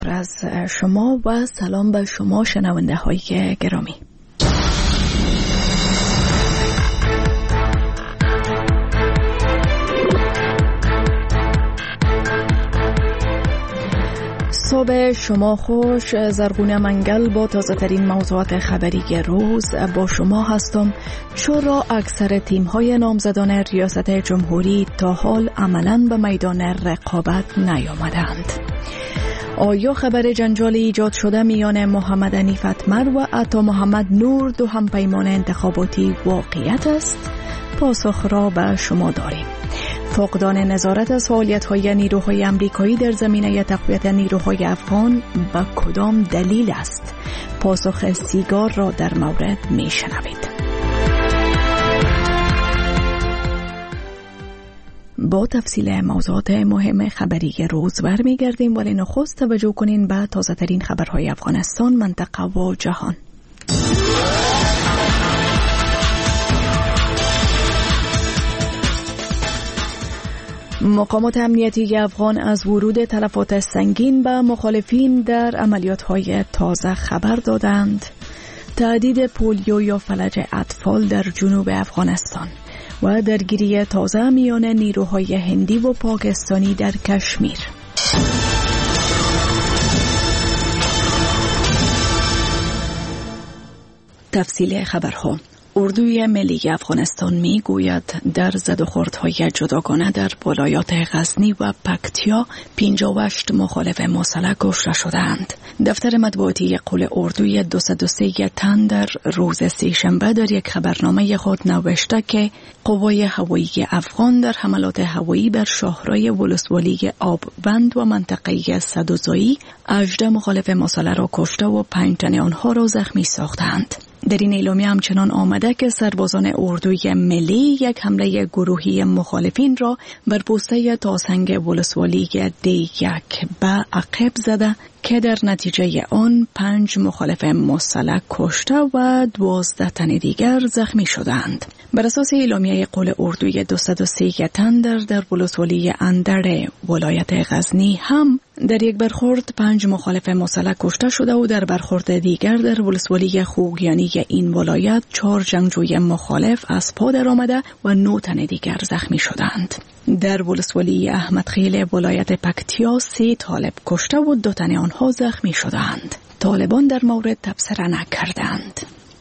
از شما و سلام به شما شنونده های گرامی. صبح شما خوش. زرغونه منگل با تازه ترین موضوعات خبری روز با شما هستم. چرا اکثر تیم های نامزدان ریاست جمهوری تا حال عملاً به میدان رقابت نیامدند؟ آیا خبر جنجال ایجاد شده میان محمد حنیف اتمر و عطا محمد نور دو همپیمان انتخاباتی واقعیت است؟ پاسخ را به شما داریم. فقدان نظارت از فعالیت‌های نیروهای آمریکایی در زمینه تقویت نیروهای افغان به کدام دلیل است؟ پاسخ سیگار را در مورد می‌شنوید. با تفصیل موضوعات مهم خبری روز برمیگردیم، ولی نخست توجه کنین به تازه ترین خبرهای افغانستان، منطقه و جهان. مقامات امنیتی افغان از ورود تلفات سنگین به مخالفین در عملیات‌های تازه خبر دادند. تهدید پولیو یا فلج اطفال در جنوب افغانستان و درگیری تازه میان نیروهای هندی و پاکستانی در کشمیر. تفصیل خبرها. اردوی ملی افغانستان می گوید در زد و خوردهای جداگانه در ولایات غزنی و پکتیا 58 مخالف مسلح کشته شدند. دفتر مطبوعاتی قول اردوی 203 تن در روز سه‌شنبه در یک خبرنامه خود نوشته که قوای هوایی افغان در حملات هوایی بر شاهرای ولسوالی آببند و منطقه صدوزایی 18 مخالف مسلح را کشته و 5 تن آنها را زخمی ساختند. در این اعلامیه همچنان آمده که سربازان اردوی ملی یک حمله گروهی مخالفین را بر پوسته تاسنگ ولسوالی D1 به عقب زده که در نتیجه آن 5 مخالف مسلح کشته و 12 تن دیگر زخمی شدند. بر اساس اعلامیه قول اردوی 203 تن در ولسوالی اندر ولایت غزنی هم در یک برخورد 5 مخالف مسلح کشته شده و در برخورد دیگر در ولسوالی خوگیانی این ولایت 4 جنگجوی مخالف از پا در آمده و 9 تن دیگر زخمی شدند. در ولسوالی احمدخیل ولایت پکتیا 3 طالب کشته و 2 تن آنها زخمی شدند. طالبان در مورد تبصره نکردند.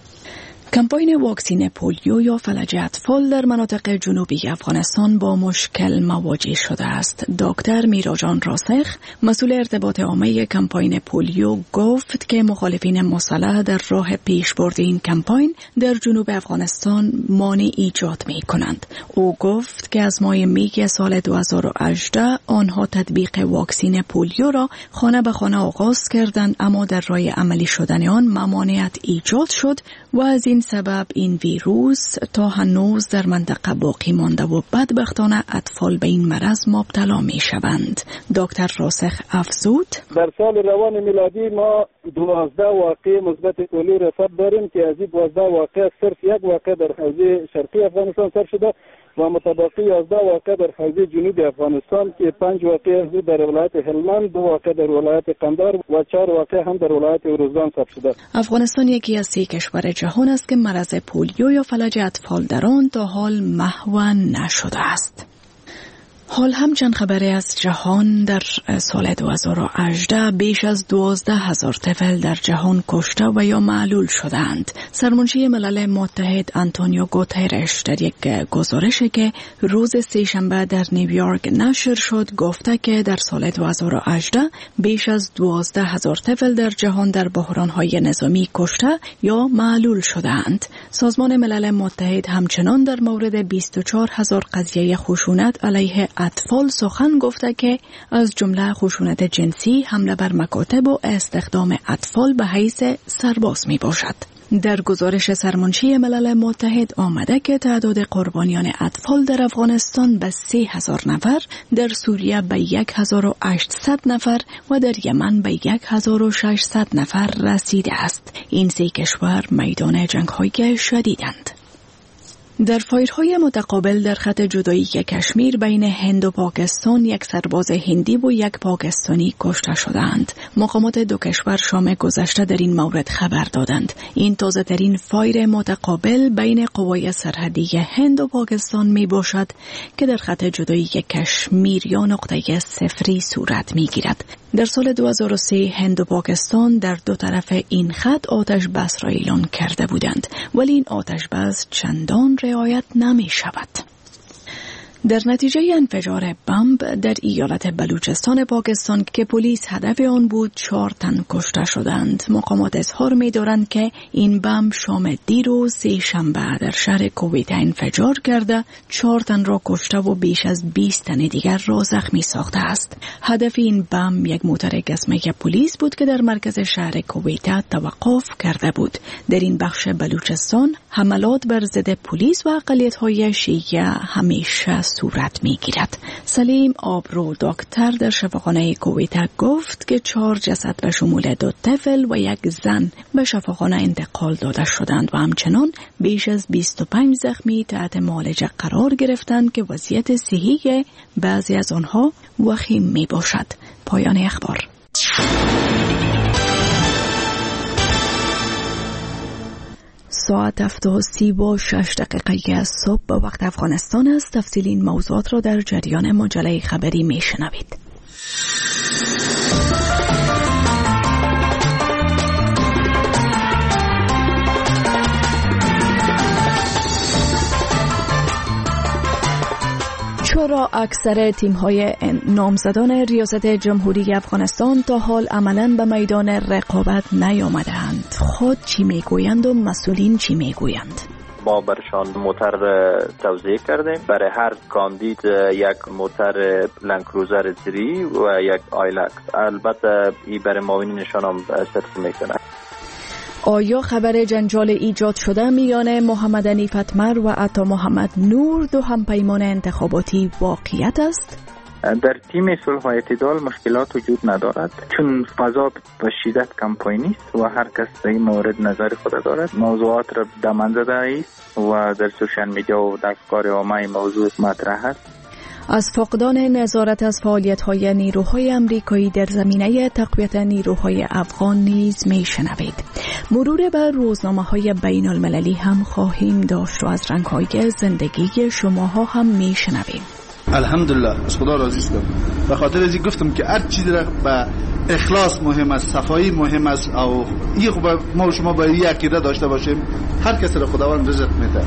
کمپاین واکسین پولیو یا فلج اطفال در مناطق جنوبی افغانستان با مشکل مواجه شده است. دکتر میراجان راسخ، مسئول ارتباط عامه کمپاین پولیو، گفت که مخالفین مسلح در راه پیشبرد این کمپاین در جنوب افغانستان مانع ایجاد می کنند. او گفت که از ماه می سال 2018 آنها تطبیق واکسین پولیو را خانه به خانه آغاز کردند، اما در راه عملی شدن آن ممانعت ایجاد شد و از این سبب این ویروس تا هنوز در منطقه باقی مانده و بدبختانه اطفال به این مرض مبتلا می شوند. دکتر راسخ افزود: در سال روان میلادی ما 12 واقعه مثبت پولیو رصد داریم که از این 12 واقعه صرف یک واقعه در حوزه شرقی افغانستان سر شده و متبقی 11 واقعه در حوزه جنوبی افغانستان که 5 واقعه در ولایت هلمند، 2 واقعه در ولایت قندهار و 4 واقعه هم در ولایت اروزگان ثبت شده. افغانستان یکی از 3 کشور جهان است که مرض پولیو یا فلج اطفال در آن تا حال محو نشده است. حال هم چند خبری از جهان. در سال 2018 بیش از 12,000 طفل در جهان کشته و یا معلول شدند. سرمنشی ملل متحد آنتونیو گوترش در یک گزارشی که روز سه‌شنبه در نیویورک نشر شد گفته که در سال 2018 بیش از 12,000 طفل در جهان در بحران‌های نظامی کشته یا معلول شدند. سازمان ملل متحد همچنان در مورد 24,000 قضیه خشونت علیه اطفال سخن گفته که از جمله خشونت جنسی، حمله بر مکاتب و استخدام اطفال به حیث سرباز می باشد. در گزارش سرمنشی ملل متحد آمده که تعداد قربانیان اطفال در افغانستان به 3,000 نفر، در سوریه به 1,800 نفر و در یمن به 1,600 نفر رسیده است. این 3 کشور میدان جنگ‌های شدیدند. در فایرهای متقابل در خط جدایی کشمیر بین هند و پاکستان یک سرباز هندی و یک پاکستانی کشته شدند. مقامات دو کشور شام گذشته در این مورد خبر دادند. این تازه ترین فایر متقابل بین قوای سرحدی هند و پاکستان می باشد که در خط جدایی کشمیر یا نقطه صفری صورت می گیرد. در سال 2003 هند و پاکستان در دو طرف این خط آتش بس را اعلان کرده بودند، ولی این آتش بس چندان رعایت نمی شود. در نتیجه انفجار بمب در ایالت بلوچستان پاکستان که پلیس هدف آن بود 4 تن کشته شدند. مقامات اظهار می دارند که این بمب شام دیروز سه‌شنبه در شهر کویت انفجار کرده 4 تن را کشته و بیش از 20 تن دیگر را زخمی ساخته است. هدف این بمب یک موتر گزمه پلیس بود که در مرکز شهر کویت توقف کرده بود. در این بخش بلوچستان حملات بر ضد پلیس و اقلیت‌های شیعه همیشه صورت می گیرد. سلیم آبرو دکتر در شفاخانه کویت گفت که 4 جسد به شمول 2 طفل و 1 زن به شفاخانه انتقال داده شدند و همچنان بیش از 25 زخمی تحت معالجه قرار گرفتند که وضعیت صحی بعضی از آنها وخیم می باشد. پایان اخبار. ساعت 7:36 صبح به وقت افغانستان است. تفصیل این موضوعات را در جریان مجله خبری می شنوید. چرا اکثر تیم‌های نامزدان ریاست جمهوری افغانستان تا حال عملاً به میدان رقابت نیامدند؟ خود چی میگویند و مسئولین چی میگویند؟ ما برشان موتر توزیع کردیم. برای هر کاندید یک موتر لندکروزر 3 و یک آیلکس. البته این برای معاونینشان هم صرف میکنه. آیا خبر جنجال ایجاد شده میان محمد حنیف اتمر و عطا محمد نور دو همپیمان انتخاباتی واقعیت است؟ در تیم صلح و اعتدال مشکلات وجود ندارد، چون فضا به شدت کمپاینی است و هر کس در این مورد نظر خود دارد. موضوعات را دامن زده است و در سوشال میدیا و در افکار عامه موضوع مطرح است. از فقدان نظارت از فعالیت‌های نیروهای آمریکایی در زمینه تقویت نیروهای افغان نیز می‌شنوید. مرور بر روزنامه‌های بین‌المللی هم خواهیم داشت و از رنگ‌های زندگی شماها هم می‌شنویم. الحمدلله از خدا راضی هستم. به خاطر از این گفتم که هر چیز را به اخلاص مهم است، صفایی مهم است و این ما و شما باید یک عقیده داشته باشیم. هر کسی را خداوند رزق میده.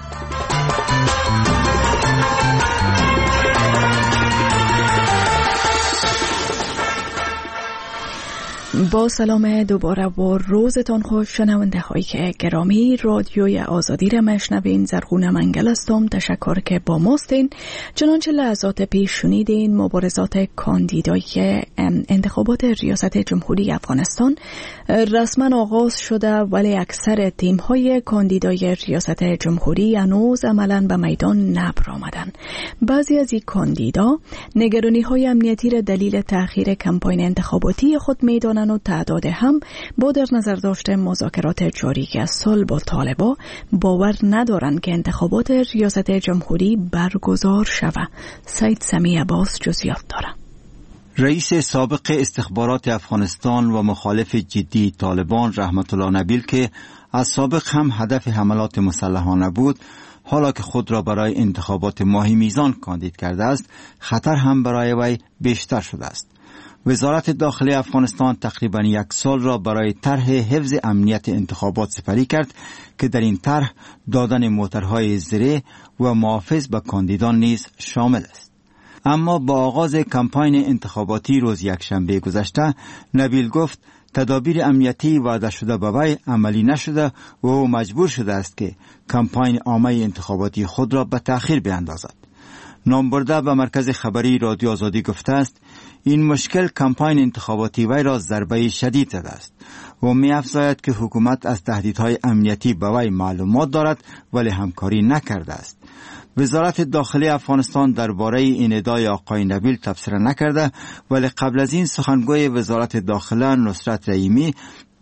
با سلام دوباره و روزتان خوش شنونده های گرامی. رادیوی آزادی را مشنوین. زرغون منگل هستم. تشکر که با ماستین. چنانچه لحظات پیش شنیدین مبارزات کاندیدای انتخابات ریاست جمهوری افغانستان رسما آغاز شده، ولی اکثر تیم های کاندیدای ریاست جمهوری هنوز عملاً به میدان نبرآمدن. بعضی از این کاندیدا نگرانی های امنیتی را دلیل تأخیر کمپاین انتخاباتی خود میدانند و تعداد هم با در نظر داشته مذاکرات جاری از سال با طالبان باور ندارند که انتخابات ریاست جمهوری برگزار شود. سید سمی عباس جزئیات دارد. رئیس سابق استخبارات افغانستان و مخالف جدی طالبان رحمت الله نبیل که از سابق هم هدف حملات مسلحانه بود، حالا که خود را برای انتخابات ماهی میزان کاندید کرده است، خطر هم برای وی بیشتر شده است. وزارت داخلی افغانستان تقریباً 1 سال را برای طرح حفظ امنیت انتخابات سپری کرد که در این طرح دادن موترهای زره و محافظ به کاندیدان نیز شامل است. اما با آغاز کمپاین انتخاباتی روز یکشنبه گذشته، نبیل گفت تدابیر امنیتی وعده شده به وی عملی نشده و او مجبور شده است که کمپاین عامه انتخاباتی خود را به تأخیر بیاندازد. نامبرده به مرکز خبری رادیو آزادی گفته است این مشکل کمپاین انتخاباتی وی را ضربه شدید زده است و می افزاید که حکومت از تهدیدهای امنیتی به وی معلومات دارد ولی همکاری نکرده است. وزارت داخلی افغانستان درباره این ادعای آقای نبیل تبصره نکرده، ولی قبل از این سخنگوی وزارت داخله نصرت رحیمی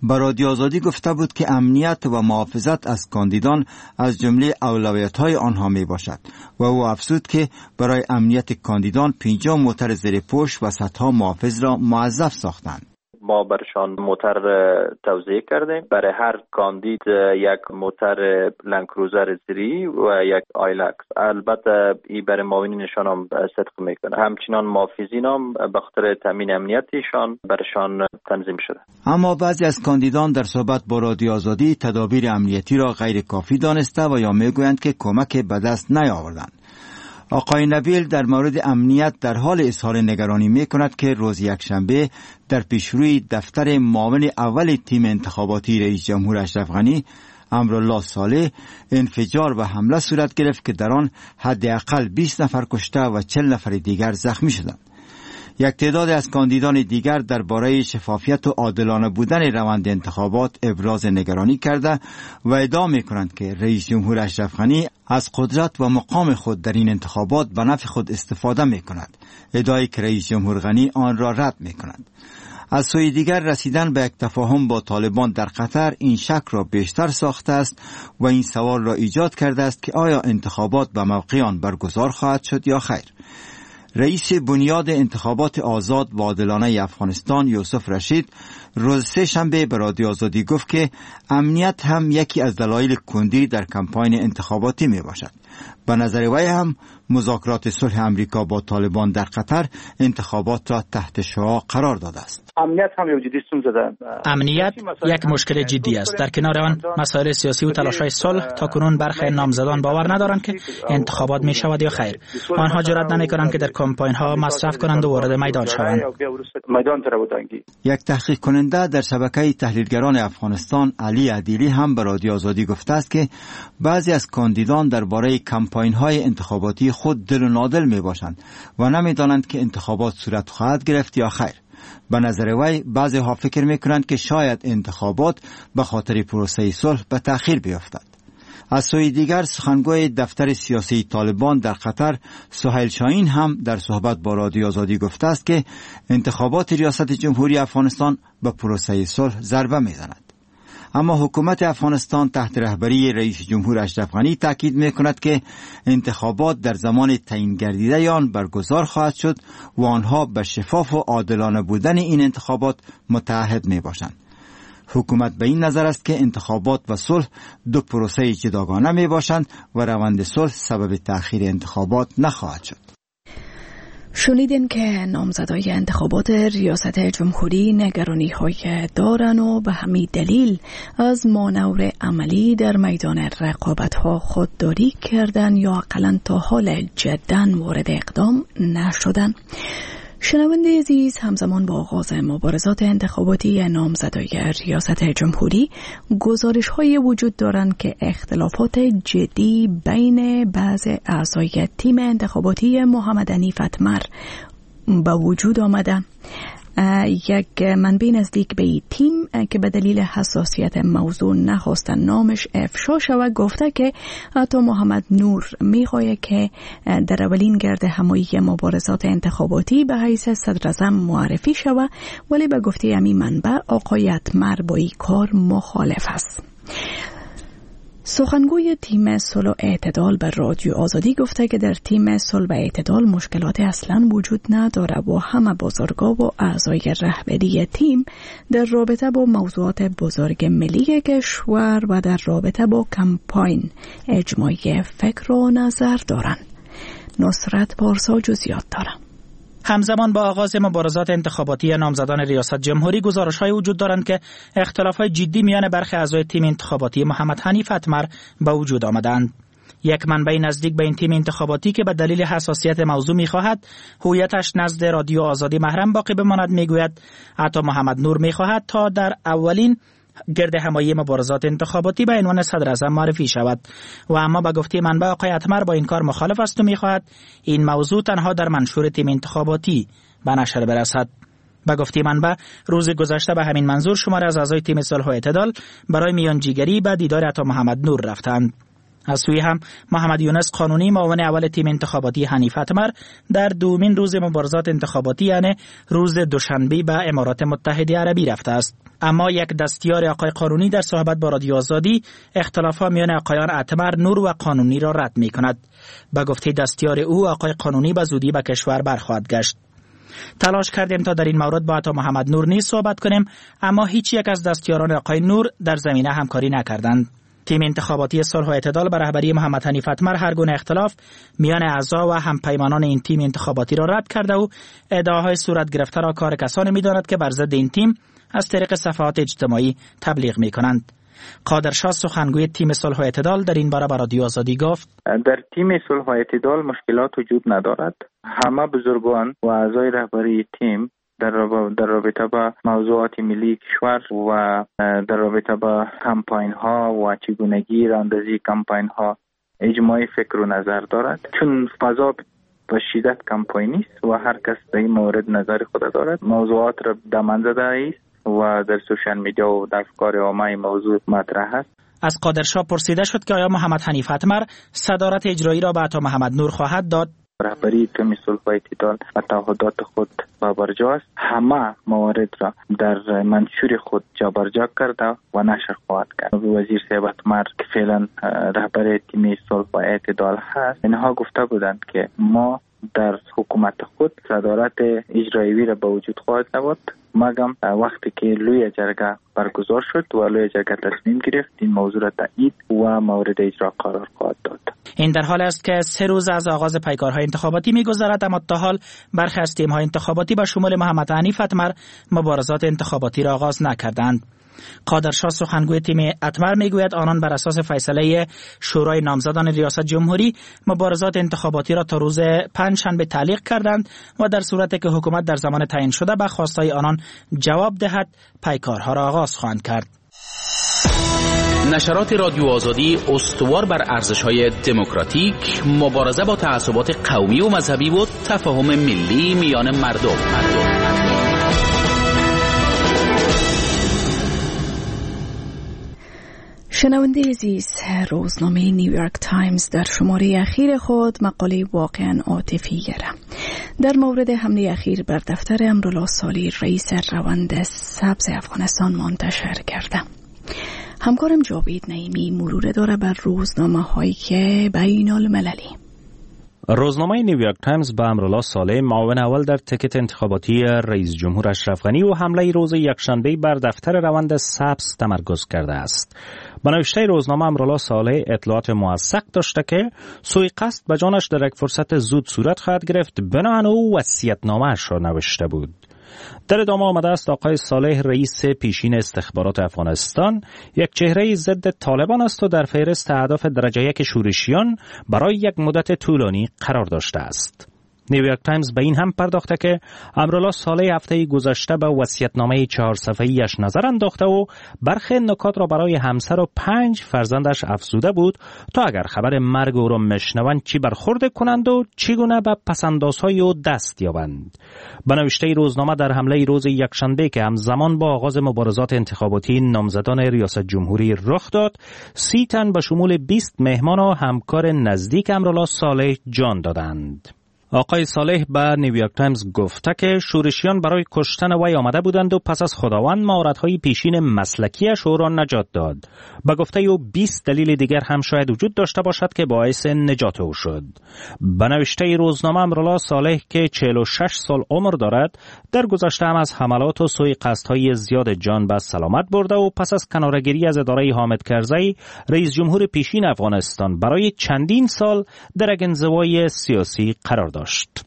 به رادیو آزادی گفته بود که امنیت و محافظت از کاندیدان از جمله اولویت‌های آنها می باشد و او افزود که برای امنیت کاندیدان 50 موتر زیر پوش و صدها محافظ را موظف ساختند. ما برشان موتر توزیع کردیم. برای هر کاندید یک موتر لندکروزر زیری و یک آیلکس. البته این برای معاونینشان هم صدق میکنه. همچنان محافظین هم به خاطر تامین امنیتیشان برشان تنظیم شده. اما بعضی از کاندیدان در صحبت با رادیو آزادی تدابیر امنیتی را غیر کافی دانسته و یا میگویند که کمک به دست نیاوردند. آقای نبیل در مورد امنیت در حال اظهار نگرانی می کند که روز یکشنبه در پیشروی دفتر معاون اول تیم انتخاباتی رئیس جمهور اشرف غنی امرالله صالح انفجار و حمله صورت گرفت که در آن حداقل 20 نفر کشته و 40 نفر دیگر زخمی شدند. یک تعداد از کاندیدان دیگر درباره شفافیت و عادلانه بودن روند انتخابات ابراز نگرانی کرده و ادعا می‌کنند که رئیس جمهور اشرف غنی از قدرت و مقام خود در این انتخابات به نفع خود استفاده می‌کند، ادعایی که رئیس جمهور غنی آن را رد می‌کند. از سوی دیگر رسیدن به یک تفاهم با طالبان در قطر این شک را بیشتر ساخته است و این سوال را ایجاد کرده است که آیا انتخابات به موقع آن برگزار خواهد شد یا خیر. رئیس بنیاد انتخابات آزاد و عادلانه افغانستان یوسف رشید روز سه‌شنبه به رادیو آزادی گفت که امنیت هم یکی از دلایل کندی در کمپاین انتخاباتی می باشد. به نظر وی هم مذاکرات صلح امریکا با طالبان در قطر انتخابات را تحت شعاع قرار داده است. امنیت یک مشکل جدی است. در کنار آن مسائل سیاسی و تلاش‌های صلح تاکنون برخی نامزدان باور ندارند که انتخابات می شود یا خیر. آنها جرئت نمی‌کنند که در کمپاین‌ها مصرف کنند و وارد میدان شوند. یک تحقیق کننده در شبکه تحلیلگران افغانستان علی عدیلی هم به رادیو آزادی گفته است که بعضی از کاندیدان درباره کمپاین‌های انتخاباتی خود دل و نادل می‌باشند و نمی‌دانند که انتخابات صورت خواهد گرفت یا خیر. به نظر وی بعضی ها فکر می‌کنند که شاید انتخابات به خاطر پروسه صلح به تأخیر بیفتد. از سوی دیگر سخنگوی دفتر سیاسی طالبان در قطر سهیل شاهین هم در صحبت با رادیو آزادی گفته است که انتخابات ریاست جمهوری افغانستان به پروسه صلح ضربه می‌زند. اما حکومت افغانستان تحت رهبری رئیس جمهور اشرف غنی تاکید می‌کند که انتخابات در زمان تعیین گردیده آن برگزار خواهد شد و آنها به شفاف و عادلانه بودن این انتخابات متعهد می‌باشند. حکومت به این نظر است که انتخابات و صلح دو پروسه جداگانه می‌باشند و روند صلح سبب تأخیر انتخابات نخواهد شد. شنیدین که نامزدای انتخابات ریاست جمهوری نگرانی‌های دارن و به همین دلیل از مانور عملی در میدان رقابت‌ها خودداری کردن یا اقلاً تا حال جداً وارد اقدام نشدن. شنونده عزیز، همزمان با آغاز مبارزات انتخاباتی نامزدای ریاست جمهوری گزارش‌های وجود دارند که اختلافات جدی بین بعض اعضای تیم انتخاباتی محمد حنیف اتمر به وجود آمده. یک منبع نزدیک به این تیم که به دلیل حساسیت موضوع نخواستن نامش افشا شود گفته که عطا محمد نور میخواهد که در اولین گرد همایی مبارزات انتخاباتی به حیث صدراعظم معرفی شود، ولی به گفته همین منبع آقای اتمر با این کار مخالف است. سخنگوی تیم صلح و اعتدال به رادیو آزادی گفته که در تیم صلح و اعتدال مشکلات اصلا وجود نداره و همه بزرگا و اعضای رهبری تیم در رابطه با موضوعات بزرگ ملی کشور و در رابطه با کمپاین اجماعی فکر و نظر دارند. نصرت پارسا جزئیات داره. همزمان با آغاز مبارزات انتخاباتی نامزدان ریاست جمهوری گزارش‌های وجود دارند که اختلاف‌های جدی میان برخی اعضای تیم انتخاباتی محمد حنیف اتمر به وجود آمدند. یک منبع نزدیک به این تیم انتخاباتی که به دلیل حساسیت موضوع می‌خواهد هویتش نزد رادیو آزادی محرم باقی بماند میگوید عطا محمد نور می‌خواهد تا در اولین گرد همایی مبارزات انتخاباتی به عنوان صدراعظم معرفی شود و اما به گفته منبع آقای اتمر با این کار مخالف است و می‌خواهد این موضوع تنها در منشور تیم انتخاباتی به نشر برسد. به گفته منبع روز گذشته به همین منظور شماری از اعضای تیم صلح و اعتدال برای میانجیگری به دیدار عطا محمد نور رفتند. از سوی هم محمد یونس قانونی معاون اول تیم انتخاباتی حنیف اتمر در دومین روز مبارزات انتخاباتی یعنی روز دوشنبه به امارات متحده عربی رفته است. اما یک دستیار آقای قانونی در صحبت با رادیو آزادی اختلافات میان آقایان اتمر، نور و قانونی را رد می کند. به گفته دستیار او، آقای قانونی به زودی به کشور برخواهد گشت. تلاش کردیم تا در این مورد با عطا محمد نور نیز صحبت کنیم، اما هیچ یک از دستیاران آقای نور در زمینه همکاری نکردند. تیم انتخاباتی صلح و اعتدال به رهبری محمد حنیف اتمر هر گونه اختلاف میان اعضا و همپیمانان این تیم انتخاباتی را رد کرده و ادعاهای صورت گرفته را کار کسانی می‌داند که بر ضد این تیم از طریق صفحات اجتماعی تبلیغ می‌کنند. قادرشاه سخنگوی تیم صلح و اعتدال در این باره به رادیو آزادی گفت: در تیم صلح و اعتدال مشکلات وجود ندارد. همه بزرگان و اعضای رهبری تیم در رابطه با موضوعات ملی کشور و در رابطه با کمپاین ها و چگونگی راندازی کمپاین ها اجماعی فکر و نظر دارد، چون فضا به شدت کمپاینی است و هر کس در این مورد نظر خود دارد. موضوعات را دامن زده است و در سوشال میدیا و در افکار عامه موضوع مطرح است. از قادرشاه پرسیده شد که آیا محمد حنیف اتمر صدارت اجرایی را به عطا محمد نور خواهد داد. رهبری تیم صلح و اعتدال و تعهدات خود بابرجا است. همه موارد را در منشور خود جابرجا کرده و نشر خواهد کرد. وزیر صاحب اتمر که فعلا رهبر تیم صلح و اعتدال هست، اینها گفته بودند که ما در حکومت خود صدارت اجرایی را به وجود خواهد نمود، مگم وقتی که لوی جرگه برگزار شد و لوی جرگه تصمیم گرفت این موضوع را تایید و مورد اجرا قرار خواهد داد. این در حال است که 3 روز از آغاز پیکارهای انتخاباتی می‌گذرد، اما تا حال برخی از تیم‌های انتخاباتی به شمول محمد حنیف اتمر مبارزات انتخاباتی را آغاز نکردند. قادرشاه سخنگوی تیم اتمر میگوید آنان بر اساس فیصله شورای نامزدان ریاست جمهوری مبارزات انتخاباتی را تا روز پنجشنبه تعلیق کردند و در صورتی که حکومت در زمان تعیین شده به خواستهای آنان جواب دهد پیکارها را آغاز خواهند کرد. نشرات رادیو آزادی استوار بر ارزش‌های دموکراتیک، مبارزه با تعصبات قومی و مذهبی و تفاهم ملی میان مردم. شنونده عزیز، روزنامه نیویورک تایمز در شماره اخیر خود مقاله واقعاً عاطفی در مورد حمله اخیر بر دفتر امرالله صالح رئیس روند سبز افغانستان منتشر کرده. همکارم جاوید نعیمی مرور داره بر روزنامه هایی که بین المللی. روزنامه نیویورک تایمز به امرالله صالح معاون اول در تیکت انتخاباتی رئیس جمهور اشرف غنی و حمله روز یکشنبه بر دفتر روند سبز تمرکز کرده است. به نوشته روزنامه امرالله صالح اطلاعات موثق داشته که سوء قصد به جانش در یک فرصت زود صورت خواهد گرفت، بنابراین او وصیت‌نامه‌اش را نوشته بود. در ادامه آمده است آقای صالح رئیس پیشین استخبارات افغانستان یک چهره ضد طالبان است و در فهرست اهداف درجه 1 شورشیان برای یک مدت طولانی قرار داشته است. نیویورک تایمز به این هم پرداخته که امرالله صالح هفته گذشته به وصیت‌نامه 4 صفحه‌ایش نظر انداخته و برخی نکات را برای همسر و 5 فرزندش افزوده بود تا اگر خبر مرگ او را میشنوند چی برخورد کنند و چگونه به پس‌اندازهای او دست یابند. به نوشته روزنامه در حمله روز یکشنبه که همزمان با آغاز مبارزات انتخاباتی نامزدان ریاست جمهوری رخ داد، 30 تن به شمول 20 مهمان و همکار نزدیک امرالله صالح جان دادند. آقای صالح به نیویورک تایمز گفته که شورشیان برای کشتن وی آمده بودند و پس از خداوند مهارت‌های پیشین مسلکیش او را نجات داد. به گفته او 20 دلیل دیگر هم شاید وجود داشته باشد که باعث نجات او شد. به نوشته روزنامه امرالله صالح که 46 سال عمر دارد، در گذشته هم از حملات و سوء قصدهای زیاد جان به سلامت برده و پس از کناره‌گیری از اداره حامد کرزی رئیس جمهور پیشین افغانستان برای چندین سال در یک انزوای سیاسی قرار داشت.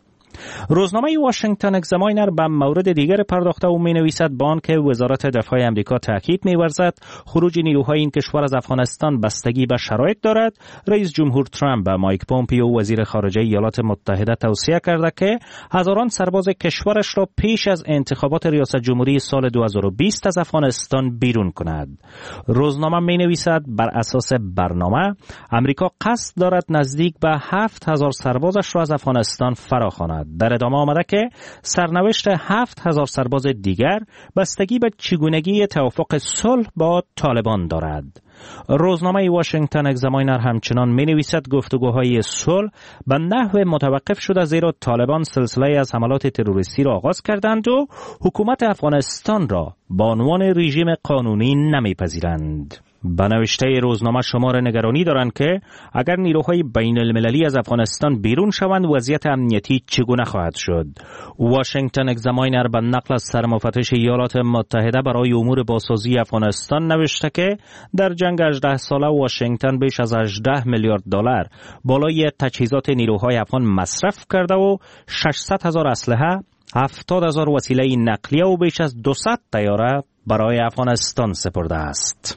روزنامه واشنگتن اگزاماینر به مورد دیگر پرداخته و می‌نویسد با آنکه وزارت دفاع آمریکا تاکید می‌ورزد خروج نیروهای این کشور از افغانستان بستگی به شرایط دارد، رئیس جمهور ترامپ به مایک پومپیو وزیر خارجه ایالات متحده توصیه کرده که هزاران سرباز کشورش را پیش از انتخابات ریاست جمهوری سال 2020 از افغانستان بیرون کند. روزنامه می‌نویسد بر اساس برنامه آمریکا قصد دارد نزدیک به 7000 سربازش را از افغانستان فراخواند. دارد. در ادامه آمده که سرنوشت 7000 سرباز دیگر بستگی به چگونگی توافق صلح با طالبان دارد. روزنامه واشنگتن اگزاماینر همچنان می نویسد گفتگوهای صلح به نحو متوقف شده زیرا طالبان سلسله از حملات تروریستی را آغاز کردند و حکومت افغانستان را به عنوان رژیم قانونی نمیپذیرند. به نوشته روزنامه شمار نگرانی دارند که اگر نیروهای بین المللی از افغانستان بیرون شوند وضعیت امنیتی چگونه خواهد شد. واشنگتن اگزاماینر به نقل از سرمفتش ایالات متحده برای امور بازسازی افغانستان نوشته که در جنگ 18 ساله واشنگتن بیش از 18 میلیارد دلار بالای تجهیزات نیروهای افغان مصرف کرده و 600,000 اسلحه، 70,000 وسیله نقلیه و بیش از 200 طیاره برای افغانستان سپرده است.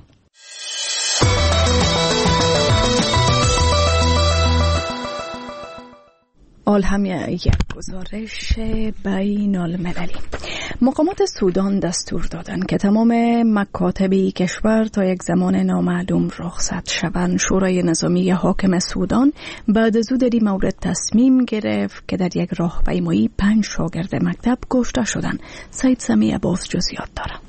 آل هم یک گزارش بین المللی. مقامات سودان دستور دادند که تمام مکاتب کشور تا یک زمان نامعلوم رخصت شوند. شورای نظامی حاکم سودان بعد از او در این مورد تصمیم گرفت که در یک راهپیمایی 5 شاگرد مکتب کشته شدند. سید سمیع باز جزئیات دارد.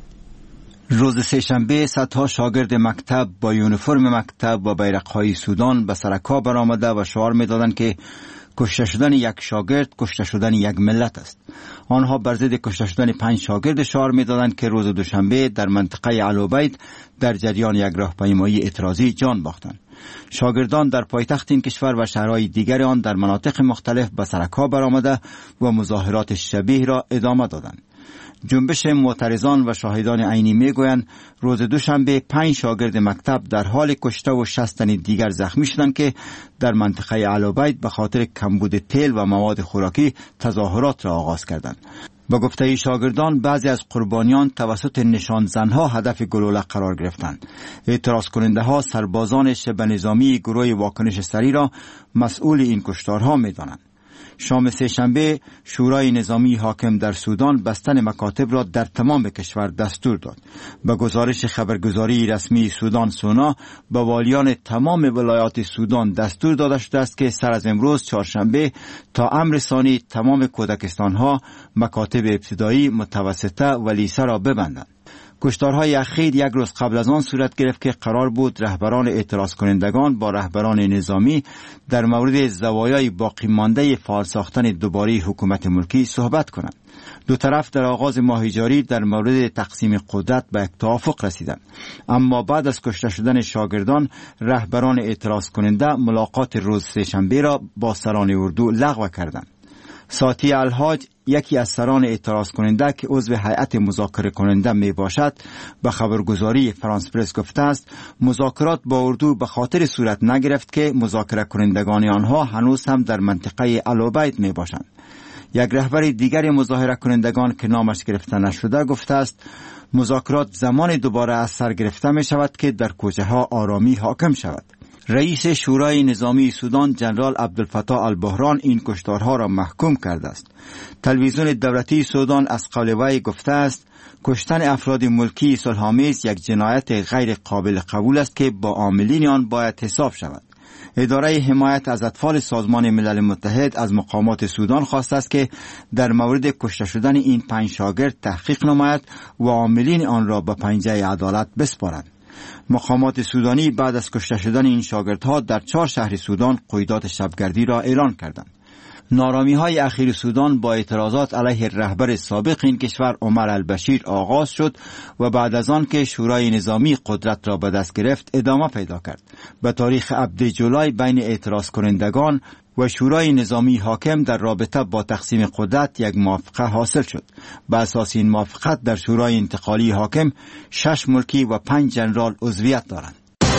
روز سه‌شنبه صدها شاگرد مکتب با یونیفرم مکتب و بیرق‌های سودان به سرکا برآمده و شعار می‌دادند که کشته شدن یک شاگرد کشته شدن یک ملت است. آنها بر ضد کشته شدن 5 شاگرد شعار می‌دادند که روز دوشنبه در منطقه العبید در جریان یک راهپیمایی اعتراضی جان باختند. شاگردان در پایتخت این کشور و شهرهای دیگر آن در مناطق مختلف به سرکا برآمده و مظاهرات شبیه را ادامه دادند. جنبش معترضان و شاهدان عینی میگویند روز دوشنبه 5 شاگرد مکتب در حال کشته و 60 تن دیگر زخمی شدند که در منطقه العبید به خاطر کمبود تیل و مواد خوراکی تظاهرات را آغاز کردند. با گفته شاگردان بعضی از قربانیان توسط نشان زنها هدف گلوله قرار گرفتند. اعتراض کننده ها سربازان شبه نظامی گروه واکنش سریع را مسئول این کشتارها می‌دانند. شام سه‌شنبه شورای نظامی حاکم در سودان بستن مکاتب را در تمام کشور دستور داد. به گزارش خبرگزاری رسمی سودان سونا به والیان تمام ولایات سودان دستور داده شده است که سر از امروز چهارشنبه تا امر ثانی تمام کودکستان‌ها مکاتب ابتدایی، متوسطه و لیسه را ببندند. کشتارهای اخیر یک روز قبل از آن صورت گرفت که قرار بود رهبران اعتراض کنندگان با رهبران نظامی در مورد زوایای باقی مانده فعال ساختن دوباره حکومت ملکی صحبت کنند. دو طرف در آغاز ماه جاری در مورد تقسیم قدرت به یک توافق رسیدند، اما بعد از کشته شدن شاگردان رهبران اعتراض کننده ملاقات روز سه‌شنبه را با سران اردو لغو کردند. ساتی الحاج یکی از سران اعتراض کننده که عضو هیئت مذاکره کننده می باشد به خبرگزاری فرانس پرس گفته است مذاکرات با اردو به خاطر صورت نگرفت که مذاکره کنندگان آنها هنوز هم در منطقه العبید می باشند. یک رهبر دیگر مظاهره کنندگان که نامش گرفته نشده گفته است مذاکرات زمان دوباره از سر گرفته می شود که در کوچه ها آرامی حاکم شود. رئیس شورای نظامی سودان جنرال عبدالفتاح البحران این کشتارها را محکوم کرده است. تلویزیون دولتی سودان از قول وی گفته است کشتن افراد ملکی صلح‌آمیز یک جنایت غیر قابل قبول است که با عاملین آن باید حساب شود. اداره حمایت از اطفال سازمان ملل متحد از مقامات سودان خواسته است که در مورد کشته شدن این 5 شاگرد تحقیق نماید و عاملین آن را به پنجه عدالت بسپارند. مقامات سودانی بعد از کشته شدن این شاگردها در 4 شهر سودان قیودات شبگردی را اعلان کردند. نارامی‌های اخیر سودان با اعتراضات علیه رهبر سابق این کشور عمر البشیر آغاز شد و بعد از آن که شورای نظامی قدرت را به دست گرفت ادامه پیدا کرد. به تاریخ 7 جولای بین اعتراض کنندگان و شورای نظامی حاکم در رابطه با تقسیم قدرت یک موافقه حاصل شد. به اساس این موافقت در شورای انتقالی حاکم 6 ملکی و 5 جنرال عضویت دارند.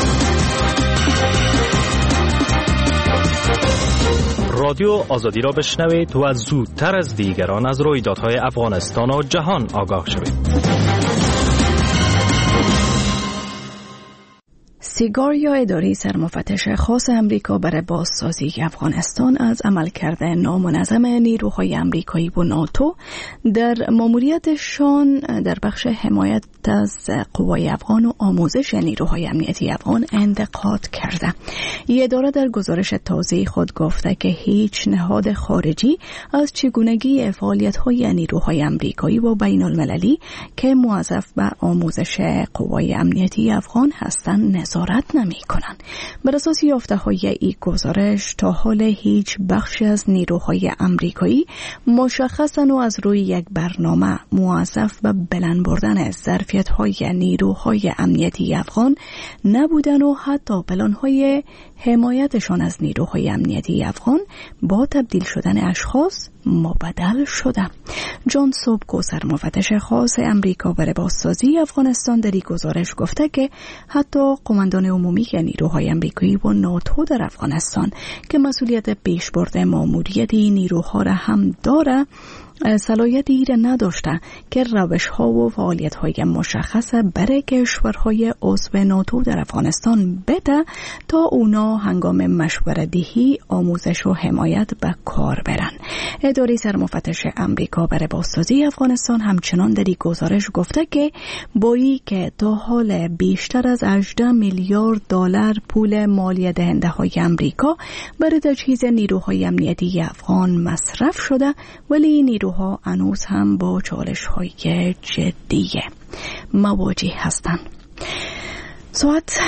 رادیو آزادی را بشنوید و زودتر از دیگران از رویدادهای افغانستان و جهان آگاه شوید. سیگار یا اداره سرمفتش خاص امریکا برای بازسازی افغانستان از عملکرد نامنظم نیروهای امریکایی و ناتو در ماموریتشان در بخش حمایت از قوای افغان و آموزش نیروهای امنیتی افغان انتقاد کرده. این اداره در گزارش تازه خود گفته که هیچ نهاد خارجی از چگونگی فعالیت‌های نیروهای امریکایی و بین المللی که موظف به آموزش قوای امنیتی افغان هستند نظارت نمی‌کنند. بر اساس یافته‌های این گزارش تا حال هیچ بخشی از نیروهای امریکایی مشخصاً و از روی یک برنامه موظف به بلند بردن ظرفیت‌های نیروهای امنیتی افغان نبودن و حتی پلان‌های حمایتشان از نیروهای امنیتی افغان با تبدیل شدن اشخاص مبدل شده. جان سوبکو سرمفتش خاص امریکا برای بازسازی افغانستان در این گزارش گفته که حتی قماندان عمومی نیروهای امریکایی و ناتو در افغانستان که مسئولیت پیشبرد ماموریت نیروها را هم داره صلاحیتی را نداشته که روش‌ها و فعالیت‌های مشخص برای کشورهای عضو ناتو در افغانستان بده تا اونا هنگام مشورت دهی، آموزش و حمایت به کار برن. اداره سرمفتش امریکا برای بازسازی افغانستان همچنان در این گزارش گفته که با این که تا حال بیشتر از 18 میلیارد دلار پول مالیه دهنده های امریکا برای تجهیز نیروهای امنیتی افغان مصرف شده، ولی نیروها هنوز هم با چالش‌های جدی مواجه هستند. ساعت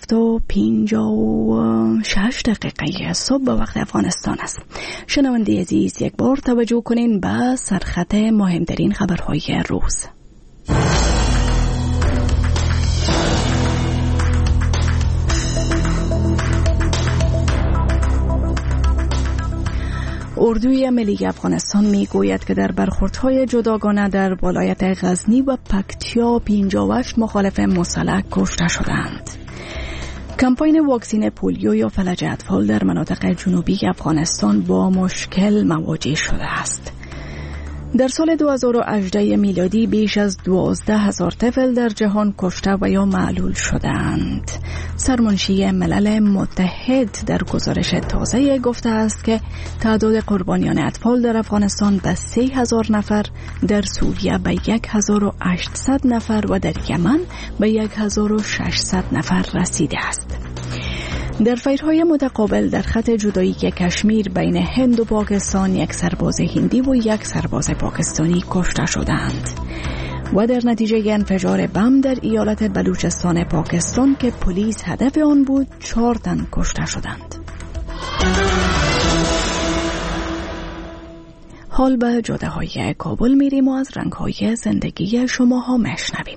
7:56 صبح به وقت افغانستان است. شنونده عزیز، یک بار توجه کنین به سرخط مهمترین خبرهای روز. اردوی ملی افغانستان میگوید که در برخوردهای جداگانه در ولایت غزنی و پکتیا 58 مخالف مسلح کشته شدند. کمپاین واکسین پولیو یا فلج اطفال در مناطق جنوبی افغانستان با مشکل مواجه شده است. در سال 2018 میلادی بیش از 12,000 طفل در جهان کشته و یا معلول شدند. سرمنشی ملل متحد در گزارش تازه گفته است که تعداد قربانیان اطفال در افغانستان به 3,000 نفر، در سوریه به 1,800 نفر و در یمن به 1,600 نفر رسیده است. در فایرهای متقابل در خط جدایی کشمیر بین هند و پاکستان یک سرباز هندی و یک سرباز پاکستانی کشته شدند و در نتیجه انفجار بم در ایالت بلوچستان پاکستان که پلیس هدف آن بود 4 تن کشته شدند. حال به جاده‌های کابل میریم و از رنگ‌های زندگی شماها میشنویم.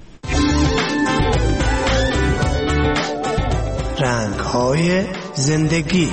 رنگ‌های زندگی.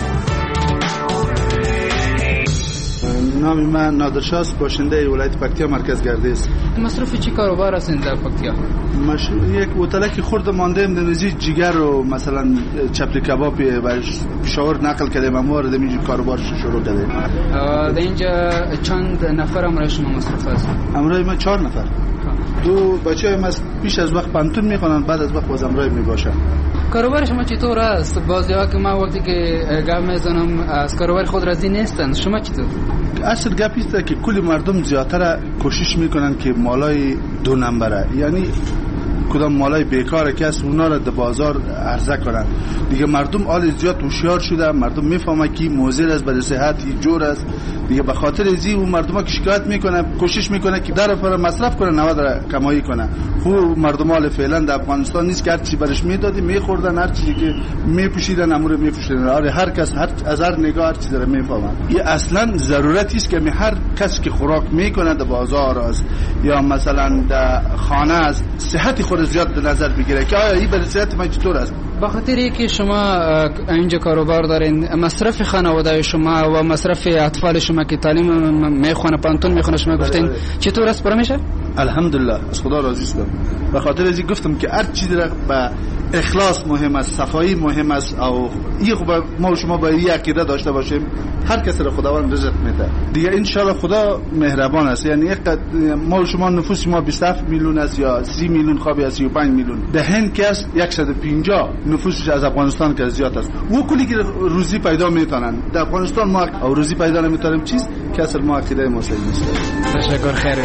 نام من نادرشاست، باشنده ولایت پکتیا مرکز گردی است. مصرف چی کاروبار هستین در پکتیا؟ یک هتلکی خورده مانده نمیزی جگر و مثلا چپلی کبابی و شاور نقل کردیم ما رو دمیج کاروبار شروع کردیم. در اینجا چند نفر امروز شما مصرف هست؟ امروز ما 4 نفر. 2 بچه‌های ما پیش از وقت پانتون میخونن، بعد از وقت باز امروز میباشن. کاروبار شما چطور است؟ بعضی‌ها که ما وقتی که گپ میزنم از کاروبار خود راضی نیستن، شما چطور؟ اصل گپ است که کل مردم زیاتر کوشش میکنن که مالای 2 نمبره، یعنی کدام مالای بیکاره که است اونا را در بازار عرضه کنن. دیگه مردم آل زیاد هوشیار شده، مردم میفهمه که موزل است، به صحت جور است. دیگه به خاطر ازی اون مردم که شکایت میکنه، کوشش میکنه که در پر مصرف کنه، نه در کمایی کنه. خو مردم آل فعلا در افغانستان نیست که هر چی برش میدادی میخوردن، هر چیزی که میپوشیدن امور میپوشیدن. آره هر کس از هر نگاه هر چیزی رو میفهمه. این اصلا ضرورتی است که هر کس که خوراک میکنه در بازار است یا مثلا در خانه است، صحت خود زیاد در نظر بگیره که آیا این برای صحت من چطور است. به خاطر اینکه شما اینجا کاروبار دارین، مصرف خانواده شما و مصرف اطفال شما که تعلیم میخونه، پانتون میخونه، شما گفتین چطور است؟ برای میشه؟ الحمدلله از خدا راضی هستم. به خاطر ازی گفتم که هر چیزی را به اخلاص مهم است، صفایی مهم است و این خوب ما و شما باید یک عقیده داشته باشیم. هر کسی را خداوند رزق میده دیگه، ان شاء الله خدا مهربان است. یعنی ما و شما نفوس ما 27 میلیون است یا 30 میلیون خوابی است 35 میلیون. ده هند که است 150 نفوسش از افغانستان که زیاد است. و کلی که روزی پیدا میتونن در افغانستان ما او روزی پیدا نمیتونیم. چیز که اصل ما عقیده مسلمان است. تشکر، خیر.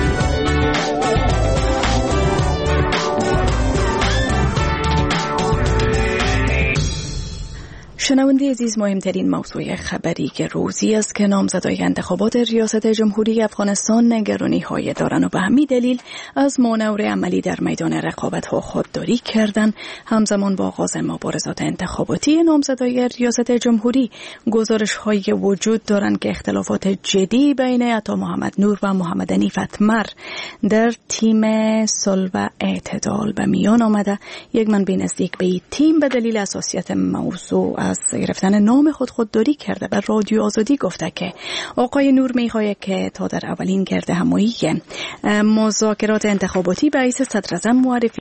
شنونده عزیز، مهمترین موضوع خبری که روزی است که نامزدای انتخابات ریاست جمهوری افغانستان نگرانی‌های دارند و به همین دلیل از مانور عملی در میدان رقابت‌ها خودداری کردند. همزمان با آغاز مبارزات انتخاباتی نامزدای ریاست جمهوری گزارش‌هایی وجود دارند که اختلافات جدی بین عطا محمد نور و محمد حنیف اتمر در تیم صلح و اعتدال به میان آمده. یک منبع نزدیک به این تیم به دلیل حساسیت موضوع از گرفتن نام خودداری کرده. به رادیو آزادی گفته که آقای نور می‌خواهد که تا در اولین گرد همایی مذاکرات انتخاباتی به حیث صدراعظم معرفی